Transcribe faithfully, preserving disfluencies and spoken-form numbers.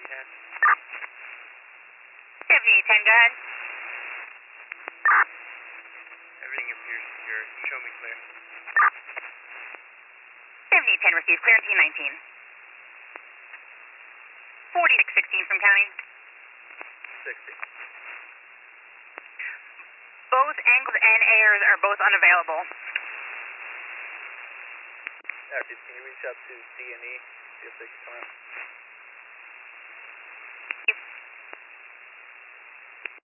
ten. seventy-eight ten, go ahead. Everything appears secure. Show me clear. seventy-eight ten received, clear T nineteen. forty-six sixteen from county. sixty. Both angles and airs are both unavailable. Alright, can you reach out to D and E, see if they can come out?